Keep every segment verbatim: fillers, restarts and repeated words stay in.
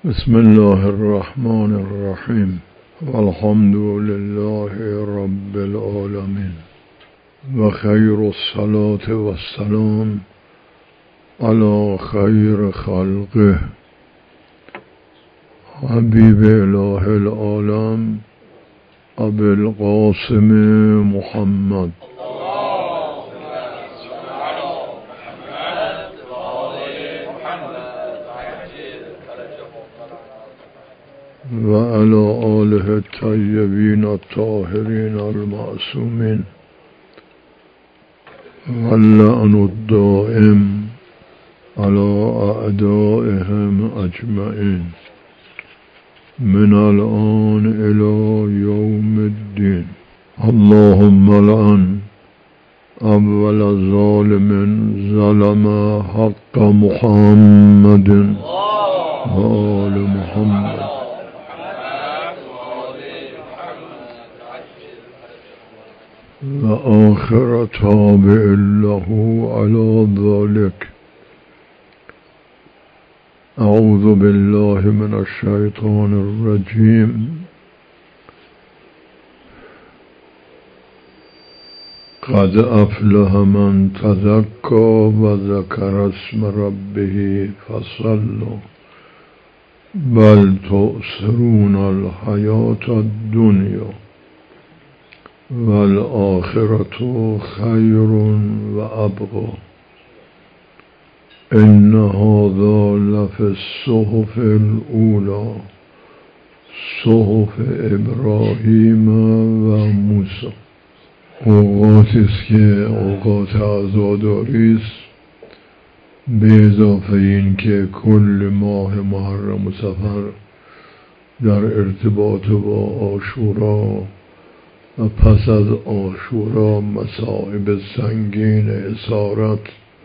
بسم الله الرحمن الرحیم والحمد لله رب العالمین و خیر الصلاة و السلام علی خیر خلقه حبیب اله العالم ابی القاسم محمد و علی آله الطیبین الطاهرین المعصومین و اللعن الدائم علی اعدائهم اجمعین من الآن الی یوم الدین. اللهم لعن اول ظالم ظلم حق محمد و آل محمد و آخر تابع له على ذلك. اعوذ بالله من الشیطان الرجیم. قد افلح من تزکی و ذکر اسم ربه فصلی بل تؤثرون الحیاة الدنیا والآخرة خیر و ابقی. ان هذا لفی الصحف الاولی صحف ابراهیم و موسی. اوقاتی است که اوقات عزاداری است، به اضافه این که کل ماه محرم و صفر در ارتباط با عاشورا و پس از عاشورا مصائب سنگین اسارت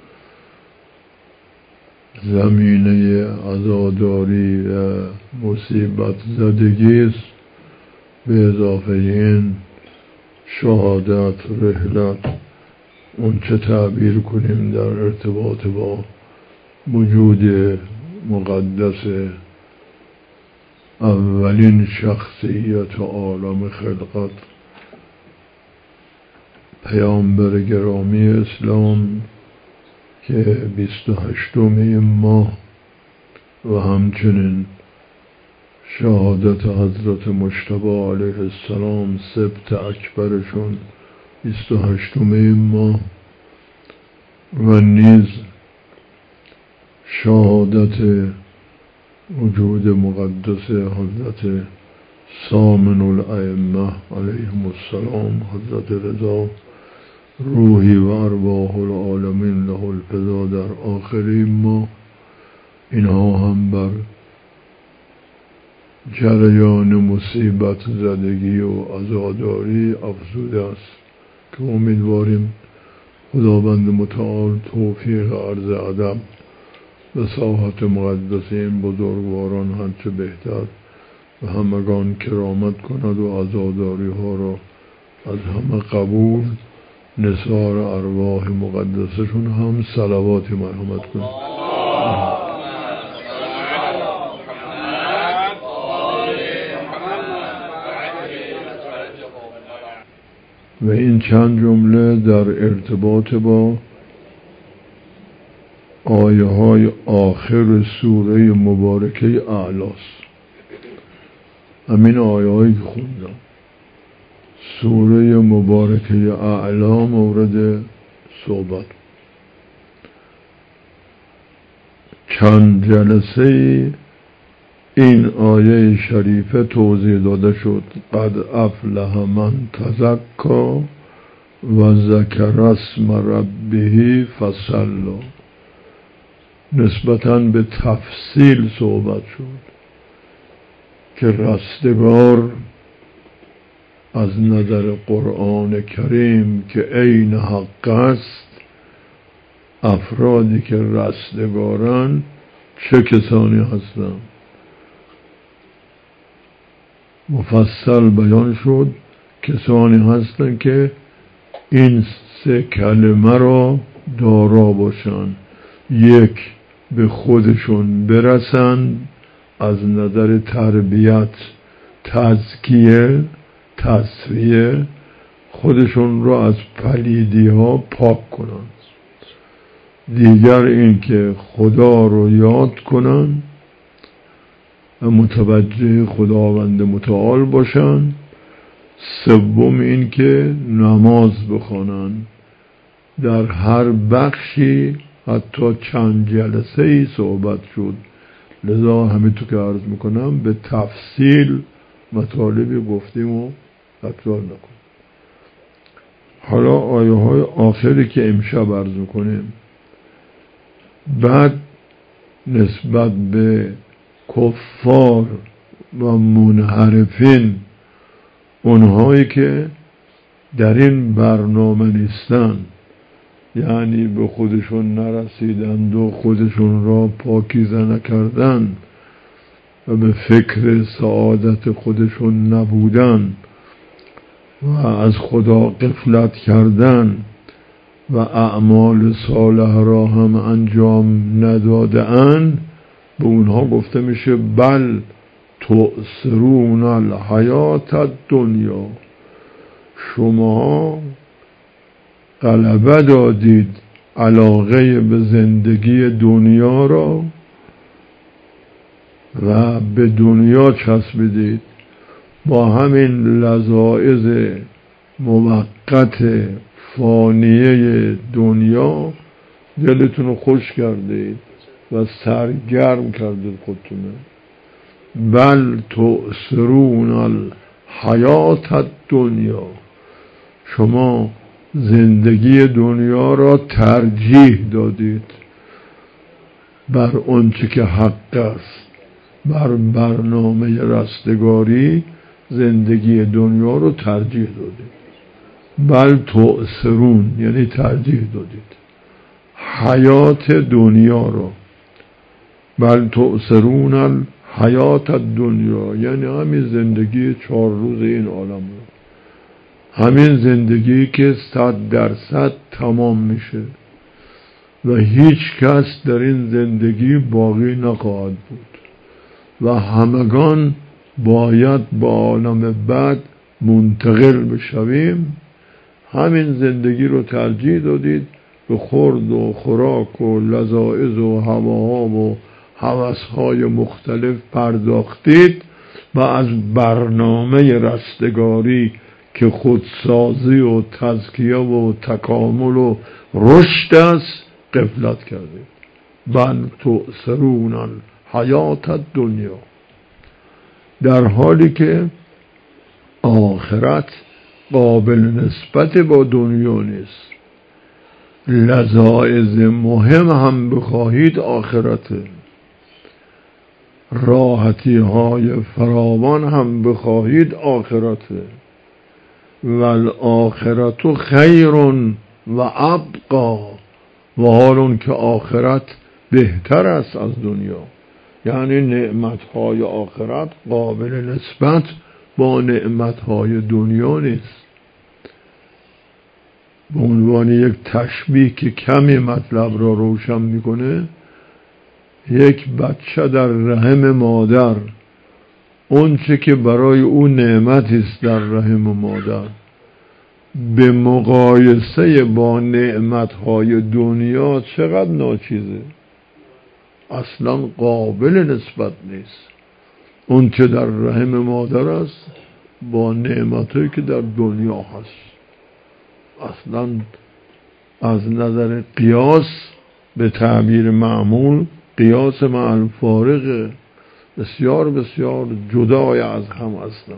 زمینه عزاداری و مصیبت زدگی است. به اضافه این شهادت، رحلت، اون چه تعبیر کنیم در ارتباط با وجود مقدس اولین شخصیت عالم خلقت پیامبر گرامی اسلام که بیست و هشتمین ماه و همچنین شهادت حضرت مجتبی علیه السلام سبت اکبرشون بیست و هشتمین ماه و نیز شهادت وجود مقدس حضرت ثامن الائمه علیهم السلام حضرت رضا روحی و ارواح العالمین له الفدا در آخرین ماه، اینها هم بر جریان مصیبت زدگی و عزاداری افزوده است که امیدواریم خداوند متعال توفیق عرض ادب به ساحت مقدس این بزرگواران هرچه بهتر و همگان کرامت کند و عزاداری ها را از همه قبول، نثار ارواح مقدسشون هم صلوات مرحمت کند. و این چند جمله در ارتباط با آیه های آخر سوره مبارکه اعلی است. همین آیه هایی که خوندم سوره مبارکه اعلی مورد صحبت. چند جلسه این آیه شریفه توضیح داده شد. قد افلح من تزکی و ذکر اسم ربه فصلی. نسبتاً به تفصیل صحبت شد که رستگار از نظر قرآن کریم که عین حق است، افرادی که رستگارن چه کسانی هستند مفصل بیان شد. کسانی هستند که این سه کلمه را دارا باشند: یک، به خودشون برسند از نظر تربیت، تزکیه، تصفیه خودشون رو از پلیدی ها پاک کنن. دیگر این که خدا رو یاد کنن و متوجه خداوند متعال باشن. سوم این که نماز بخوانن، در هر بخشی حتی چند جلسه ای صحبت شد، لذا همین تو که عرض میکنم به تفصیل مطالبی گفتیم و تکرار نکن. حالا آیه های آخری که امشب عرض میکنیم، بعد نسبت به کفار و منحرفین، اونهایی که در این برنامه نیستن، یعنی به خودشون نرسیدند و خودشون را پاکیزه نکردن و به فکر سعادت خودشون نبودن و از خدا غفلت کردن و اعمال صالح را هم انجام ندادن، به اونها گفته میشه بل تؤثرون الحیات الدنیا، شما غلبه دادید علاقه به زندگی دنیا را و به دنیا چسبیدید، با همین لذائذ موقت فانیه دنیا دلتون رو خوش کردید و سرگرم کردید خودتونه. بل تؤثرون الحیات الدنیا، شما زندگی دنیا را ترجیح دادید بر اونچه که حق است، بر برنامه رستگاری زندگی دنیا رو ترجیح دادید. بل تؤثرون یعنی ترجیح دادید حیات دنیا رو. بل تؤثرون الحیات الدنیا یعنی همین زندگی چهار روز این عالم رو، همین زندگی که صد درصد تمام میشه و هیچ کس در این زندگی باقی نخواهد بود و همگان باید با عالم بعد منتقل بشویم. همین زندگی رو ترجیح دادید، به خورد و خوراک و لذائذ و هواها و هوسهای مختلف پرداختید و از برنامه رستگاری که خودسازی و تزکیه و تکامل و رشد است غفلت کردید. بل تؤثرون الحیات الدنیا، در حالی که آخرت قابل نسبت با دنیا نیست. لذائذ مهم هم بخواهید آخرته، راحتی های فراوان هم بخواهید آخرته. والآخرت خیر و ابقا، و حال اون که آخرت بهتر است از دنیا، یعنی نعمتهای آخرت قابل نسبت با نعمتهای دنیا نیست. به عنوان یک تشبیه که کمی مطلب را روشن میکنه، یک بچه در رحم مادر، اون چه که برای اون نعمتی است در رحم مادر، به مقایسه با نعمتهای دنیا چقدر ناچیزه، اصلا قابل نسبت نیست. اون چه در رحم مادر است با نعمتهایی که در دنیا هست، اصلا از نظر قیاس به تعبیر معمول، قیاس مع الفارق، بسیار بسیار جدای از هم هستند،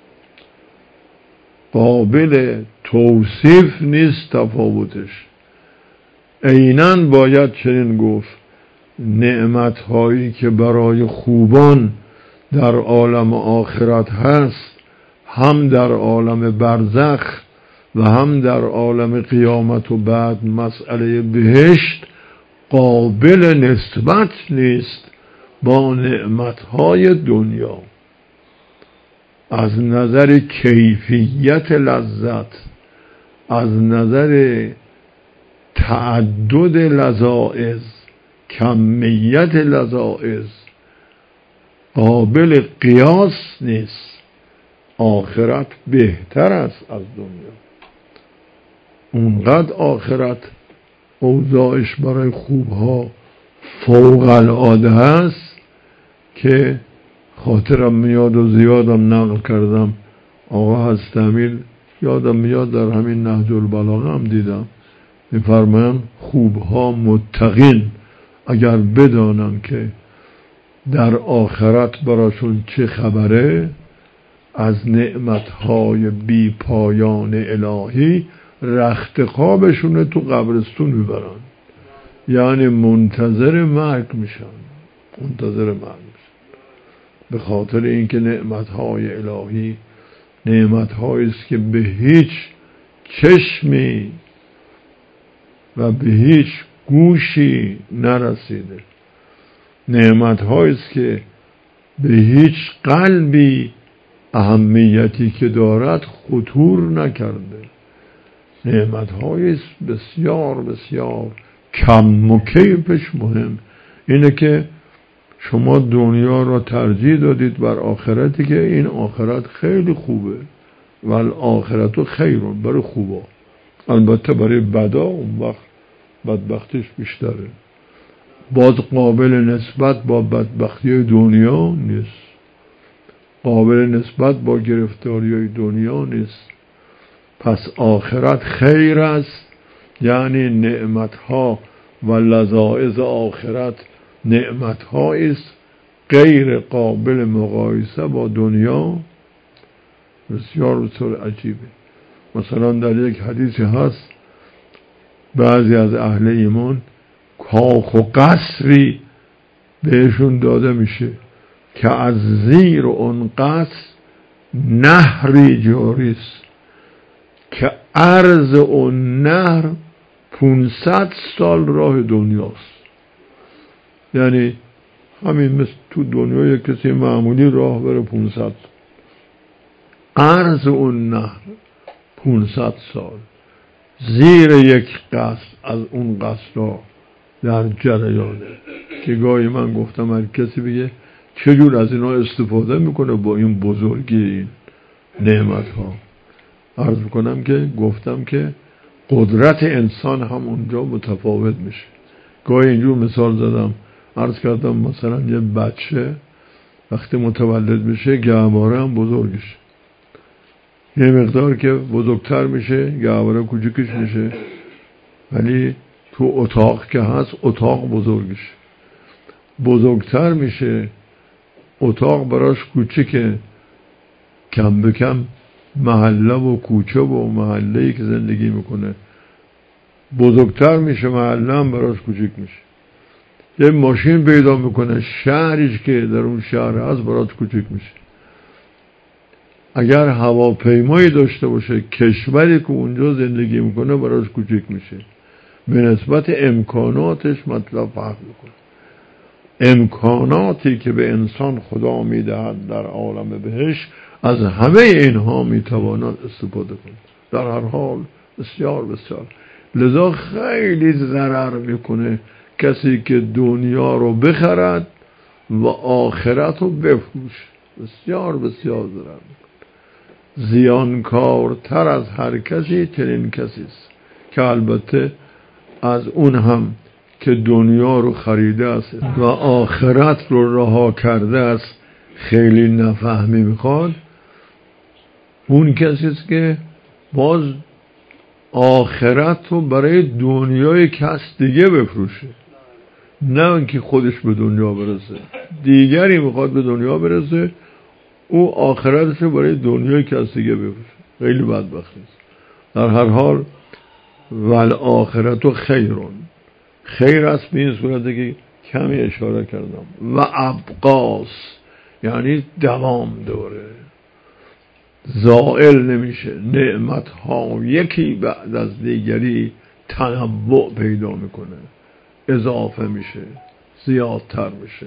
قابل توصیف نیست تفاوتش. عیناً باید چنین گفت نعمت هایی که برای خوبان در عالم آخرت هست، هم در عالم برزخ و هم در عالم قیامت و بعد مسئله بهشت، قابل نسبت نیست با نعمتهای دنیا. از نظر کیفیت لذت، از نظر تعدد لذائذ، کمیت لذائذ، قابل قیاس نیست. آخرت بهتر است از دنیا. اونقدر آخرت اوضاعش برای خوبها فوق العاده هست که خاطرم میاد و زیادم نقل کردم. آقا هست امیر یادم میاد در همین نهج البلاغه هم دیدم میفرمایم خوبها متقین اگر بدانن که در آخرت براشون چه خبره، از نعمتهای بی پایان الهی رخت خوابشون تو قبرستون میبرن، یعنی منتظر مرگ میشن منتظر مرگ میشن به خاطر اینکه نعمتهای الهی نعمتهایی است که به هیچ چشمی و به هیچ گوشی نرسیده، نعمتهایی است که به هیچ قلبی اهمیتی که دارد خطور نکرده، نعمتهایی است بسیار بسیار کم و کیفش مهم. اینه که شما دنیا را ترجیح دادید بر آخرتی که این آخرت خیلی خوبه، ولی آخرت خیرون برای خوبا، البته برای بدا اون وقت بدبختیش بیشتره، باز قابل نسبت با بدبختی دنیا نیست، قابل نسبت با گرفتاری دنیا نیست. پس آخرت خیر است، یعنی نعمتها و لذائذ آخرت نعمتهایی است غیر قابل مقایسه با دنیا. بسیار بسیار عجیبه. مثلا در یک حدیثی هست بعضی از اهل ایمان کاخ و قصری بهشون داده میشه که از زیر اون قصر نهری جاری است که عرض اون نهر پانصد سال راه دنیاست. یعنی همین مثل تو دنیا یک کسی معمولی راه بره پانصد، عرض اون نهر پانصد سال، زیر یک قصر از اون قصرها در جریانه. که گاهی من گفتم هر کسی بگه چجور از اینا استفاده میکنه با این بزرگی این نعمت ها. عرض میکنم که گفتم که قدرت انسان هم اونجا متفاوت میشه. گاهی اینجور مثال زدم، عرض کردم مثلا یه بچه وقتی متولد میشه گهواره هم بزرگش، یه مقدار که بزرگتر میشه گهواره کوچکش میشه، ولی تو اتاق که هست اتاق بزرگش، بزرگتر میشه اتاق براش کوچکه، کم به کم محله و کوچه و محله‌ای که زندگی میکنه بزرگتر میشه، محله هم براش کوچک میشه. یه ماشین پیدا میکنه، شهریش که در اون شهر هست براش کوچک میشه. اگر هواپیمایی داشته باشه کشوری که اونجا زندگی میکنه براش کوچک میشه، به نسبت امکاناتش مطلب فرق میکنه. امکاناتی که به انسان خدا میدهد در عالم بهشت از همه اینها میتواند استفاده کنه. در هر حال بسیار بسیار لذا خیلی ضرر میکنه کسی که دنیا رو بخرد و آخرت رو بفروش، بسیار بسیار ضرر میکنه. زیانکارتر از هر کسی چنین کسی است که البته از اون هم که دنیا رو خریده است و آخرت رو رها کرده است خیلی نفهمی میخواد. اون کسی است که باز آخرت رو برای دنیای کس دیگه بفروشه، نه اینکه خودش به دنیا برسه، دیگری میخواد به دنیا برسه، او آخرتش رو برای دنیای کس دیگه بفروشه. خیلی بدبختی است. در هر حال والآخرت خیرون، خیر است به این صورتی که کمی اشاره کردم، و ابقاس یعنی دوام داره، زائل نمیشه، نعمت ها یکی بعد از دیگری تنوع پیدا میکنه، اضافه میشه، زیادتر میشه.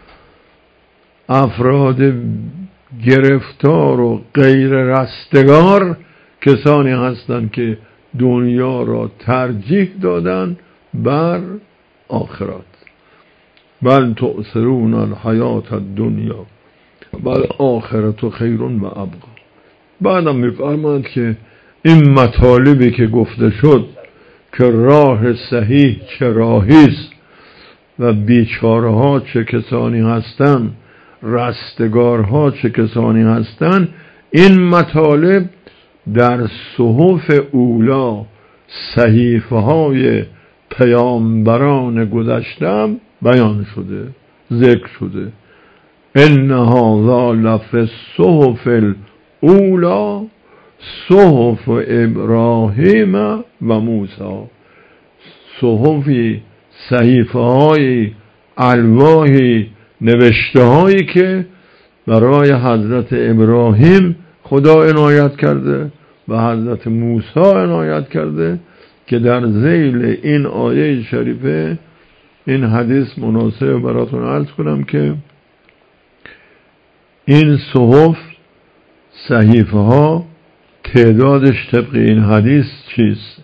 افراد گرفتار و غیر رستگار کسانی هستند که دنیا را ترجیح دادن بر آخرت. بل تؤثرون الحیات الدنیا بل آخرت خیر و ابقا. بعدم میفرماند که این مطالبی که گفته شد که راه صحیح چه راهیست و بیچاره ها چه کسانی هستند، رستگارها چه کسانی هستند، این مطالب در صحف اولا، صحیفه های پیامبران گذشته بیان شده، ذکر شده. ان هذا لفی الصحف الاولا صحف ابراهیم و موسی. صحفی، صحیفه های، الواحی، نوشته هایی که برای حضرت ابراهیم خدا عنایت کرده و حضرت موسی عنایت کرده، که در ذیل این آیه شریفه این حدیث مناسب براتون عرض کنم که این صحف، صحیفه ها تعدادش طبق این حدیث چیست؟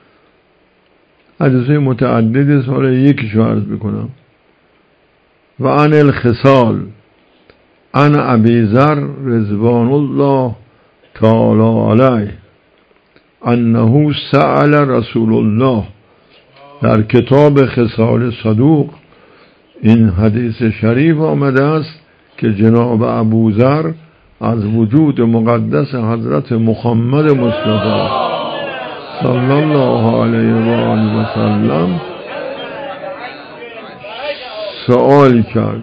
حدیث متعددی سال یکیشو عرض بکنم. و عن الخصال عن ابی ذر رضوان الله تعالی علیه انه سأل رسول الله. در کتاب خصال صدوق این حدیث شریف آمده است که جناب ابو ذر از وجود مقدس حضرت محمد مصطفی صلی الله علیه و آله و سلم سوال کرد.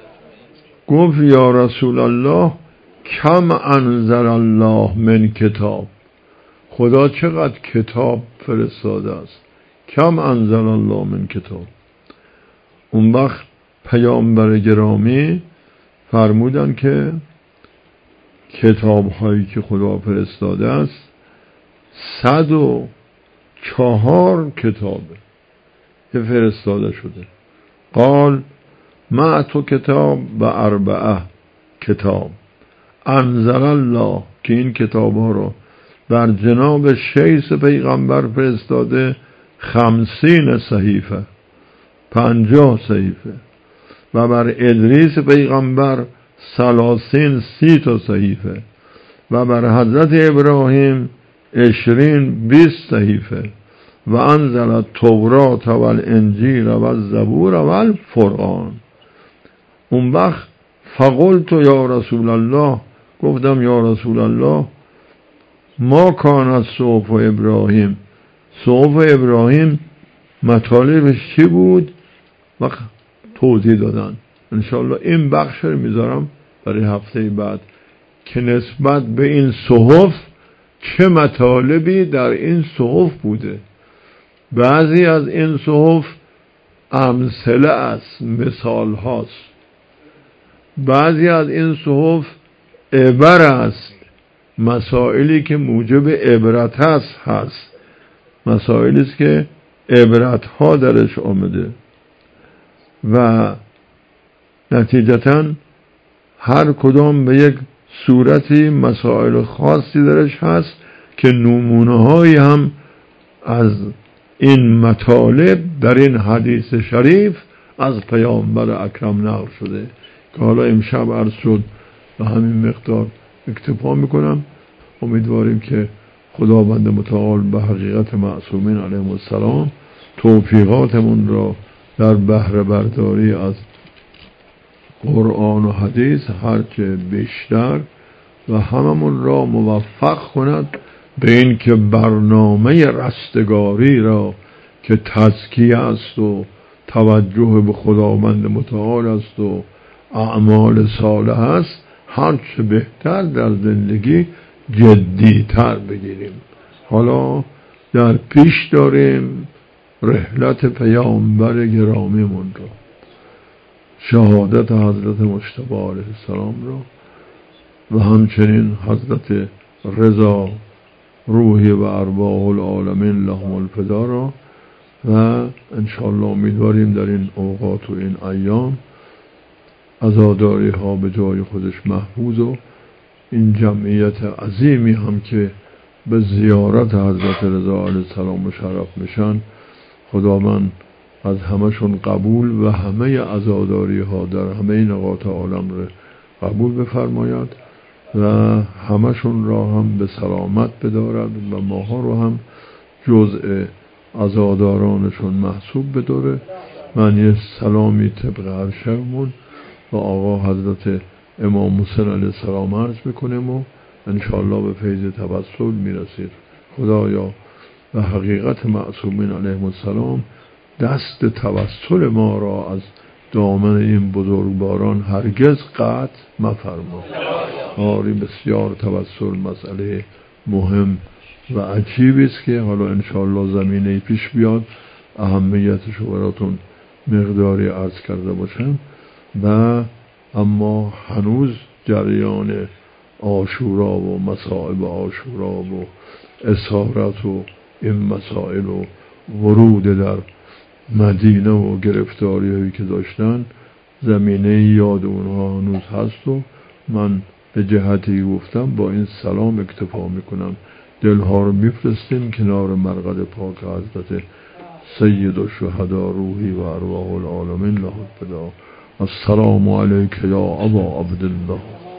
گفت یا رسول الله کم انزل الله من کتاب. خدا چقدر کتاب فرستاده است؟ کم انزل الله من کتاب. اون وقت پیامبر گرامی فرمودن که کتاب هایی که خدا فرستاده است صد و چهار کتابه که فرستاده شده. قال معت کتاب و اربعه کتاب انزل الله، که این کتاب ها رو بر جناب شیس پیغمبر فرستاده خمسین صحیفه، پنجاه صحیفه، و بر ادریس پیغمبر سلاسین سی تا صحیفه، و بر حضرت ابراهیم عشرین بیست صحیفه، و انزل التورات و الانجیل و الزبور و الفرقان. اون وقت فقلت یا رسول الله، گفتم یا رسول الله ما کان صحف ابراهیم، صحف ابراهیم مطالبش چی بود؟ و توضیح دادن. انشاءالله این بخش رو میذارم برای هفته بعد که نسبت به این صحف چه مطالبی در این صحف بوده. بعضی از این صحف امثله است، مثال هاست. بعضی از این صحف عبر است، مسائلی که موجب عبرت هست هست مسائلی است که عبرت ها درش آمده و نتیجتاً هر کدام به یک صورتی مسائل خاصی درش هست که نمونه هایی هم از این مطالب در این حدیث شریف از پیامبر اکرم نقل شده که حالا امشب عرض شد و همین مقدار اکتفا میکنم. امیدواریم که خداوند متعال به حقیقت معصومین علیهم السلام توفیقاتمون را در بهره برداری از قرآن و حدیث هرچه بیشتر و هممون را موفق کند به این که برنامه رستگاری را که تزکیه است و توجه به خداوند متعال است و اعمال صالح است هرچه بهتر در زندگی جدیتر بگیریم. حالا در پیش داریم رحلت پیامبر گرامیمون را، شهادت حضرت مجتبی علیه السلام را و همچنین حضرت رضا روحی و ارواح العالمین لهم الفدا را و انشاءالله امیدواریم در این اوقات و این ایام عزاداری ها به جای خودش محفوظ و این جمعیت عظیمی هم که به زیارت حضرت رضا علیه السلام مشرف میشن خداوند از همشون قبول و همه عزاداری ها در همه نقاط عالم رو قبول بفرماید و همشون را هم به سلامت بدارد و ماها رو هم جزء عزادارانشون محسوب بداره. من یه سلامی طبق هر شبمون و آقا حضرت امام حسین علیه السلام عرض میکنیم و انشاءالله به فیض توسل میرسید. خدایا و حقیقت معصومین علیهم السلام دست توسل ما را از دامن این بزرگواران هرگز قطع مفرما. آری بسیار توسل مسئله مهم و عجیبی است که حالا انشاءالله زمینه پیش بیاد اهمیتش رو براتون مقداری عرض کرده باشم. و اما هنوز جریان عاشورا و مصائب عاشورا و اسارت و این مسائل و ورود در مدینه و گرفتاری هایی که داشتن زمینه یاد اونها هنوز هست و من به جهتی گفتم با این سلام اکتفا میکنم. دلها رو میفرستیم کنار مرقد پاک حضرت سید الشهدا روحی و ارواح العالمین له الفدا. السلام علیک یا ابا عبدالله.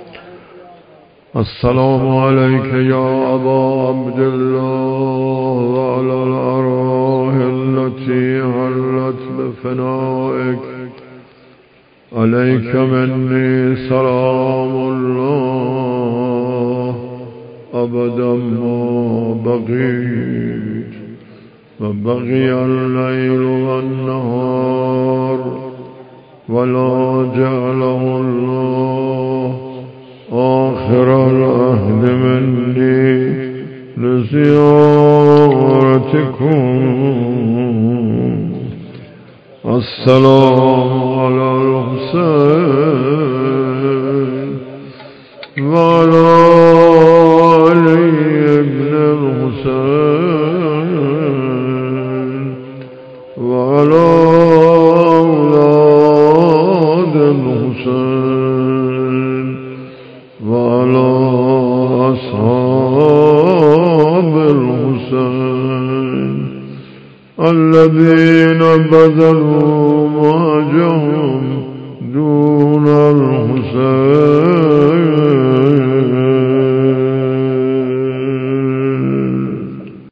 السلام علیک یا ابا عبدالله و علی الارواح التي حلت بفنائک. علیک منی سلام الله ابدا ما بقیت و بقی اللیل و النهار ولا جعله الله آخر العهد منی لزیارتکم. السلام علی الحسین و علی علی ابن الحسین و علی اولاد الحسین و علی اصحاب الحسین الذين بذلوا مهجهم دون الحسين